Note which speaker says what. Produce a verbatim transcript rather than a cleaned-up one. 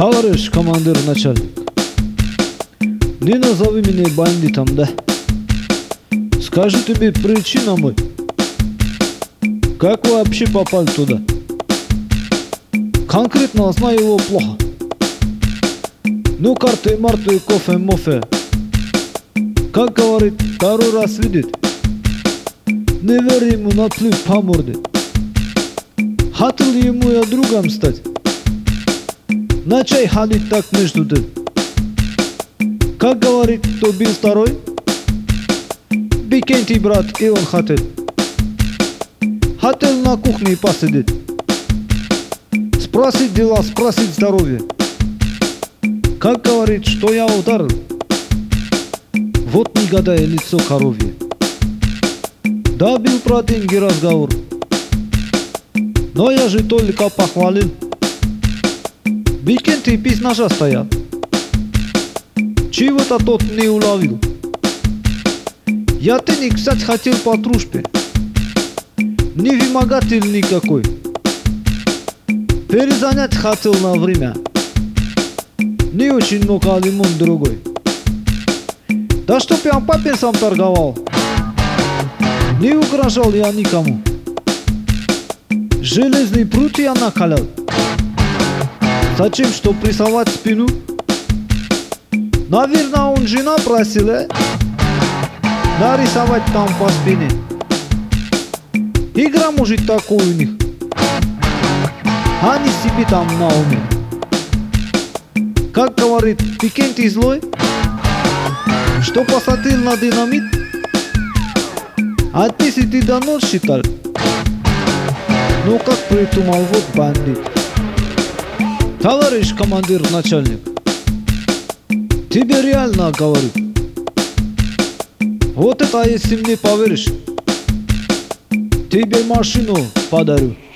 Speaker 1: Товарищ командир начальник, не назови меня бандитом, да? Скажи тебе причина мой. Как вы вообще попали туда? Конкретно знаю его плохо. Ну, карты, марты, кофе, мофе. Как говорит, второй раз видит. Не верь ему, наплюй по морде. Хотел ему я другом стать. На чай ходить так между тем. Как говорит, кто бил второй? Викентий брат, и он хотел. Хотел на кухне посидеть. Спросить дела, спросить здоровье. Как говорит, что я ударил? Вот негодяй лицо коровье. Да, бил про деньги разговор. Но я же только похвалил. Викентий без ножа стоял. Чего-то тот не уловил. Я ты, кстати, хотел по дружбе. Не вымогатель никакой. Перезанять хотел на время. Не очень много лимон другой. Да чтоб я папе сам торговал. Не угрожал я никому. Железный прут я накалял. Зачем, что прессовать спину? Наверное, он жена просила нарисовать там по спине. Игра может такой у них. Они себе там на уме. Как говорит Викентий злой, что посадил на динамит, а ты си ты до ночи считал. Ну как придумал, вот бандит. Товарищ командир начальник, тебе реально говорю. Вот это если мне поверишь, тебе машину подарю.